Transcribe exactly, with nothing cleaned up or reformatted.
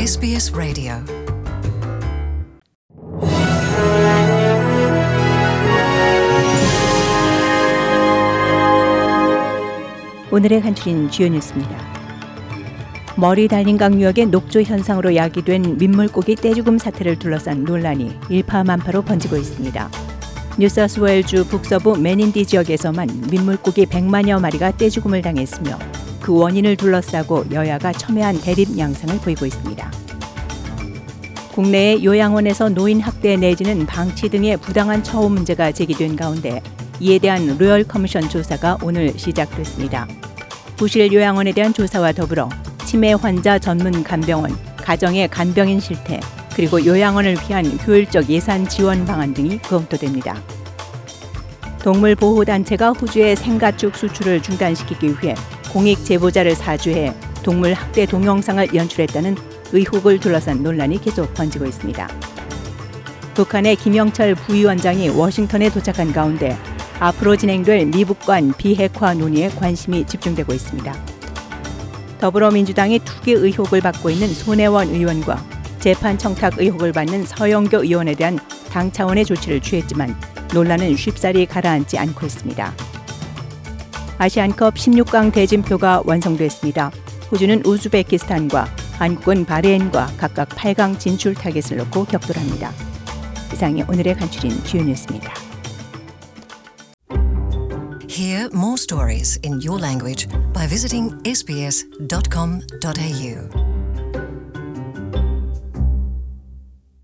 에스비에스 라디오. 오늘의 간추린 주요 뉴스입니다. 머리 달린 강유역의 녹조 현상으로 야기된 민물고기 떼죽음 사태를 둘러싼 논란이 일파만파로 번지고 있습니다. 뉴사우스웨일주 북서부 맨인디 지역에서만 민물고기 백만여 마리가 떼죽음을 당했으며 그 원인을 둘러싸고 여야가 첨예한 대립 양상을 보이고 있습니다. 국내의 요양원에서 노인 학대 내지는 방치 등의 부당한 처우 문제가 제기된 가운데 이에 대한 로열 커미션 조사가 오늘 시작됐습니다. 부실 요양원에 대한 조사와 더불어 치매 환자 전문 간병원, 가정의 간병인 실태, 그리고 요양원을 위한 효율적 예산 지원 방안 등이 검토됩니다. 동물보호단체가 호주의 생가축 수출을 중단시키기 위해 공익 제보자를 사주해 동물 학대 동영상을 연출했다는 의혹을 둘러싼 논란이 계속 번지고 있습니다. 북한의 김영철 부위원장이 워싱턴에 도착한 가운데 앞으로 진행될 미북 간 비핵화 논의에 관심이 집중되고 있습니다. 더불어민주당이 투기 의혹을 받고 있는 손혜원 의원과 재판 청탁 의혹을 받는 서영교 의원에 대한 당 차원의 조치를 취했지만 논란은 쉽사리 가라앉지 않고 있습니다. 아시안컵 십육 강 대진표가 완성됐습니다. 호주는 우즈베키스탄과 한국은 바레인과 각각 팔 강 진출 타겟을 놓고 격돌합니다. 이상이 오늘의 간추린 주요 뉴스입니다. Hear more stories in your language by visiting 에스비에스 닷 컴 닷 에이유.